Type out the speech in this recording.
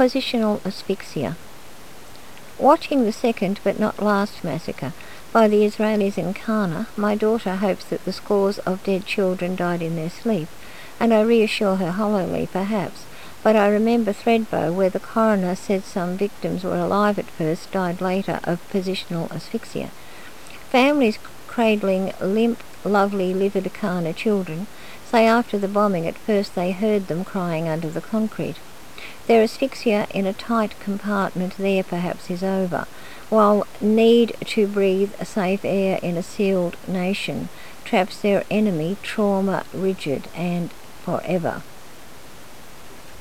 Positional asphyxia. Watching the second but not last massacre by the Israelis in Qana, my daughter hopes that the scores of dead children died in their sleep, and I reassure her hollowly, perhaps, but I remember Thredbo, where the coroner said some victims were alive at first, died later of positional asphyxia. Families cradling limp, lovely, livid Qana children say after the bombing at first they heard them crying under the concrete. Their asphyxia in a tight compartment there perhaps is over, while need to breathe safe air in a sealed nation traps their enemy trauma rigid and forever.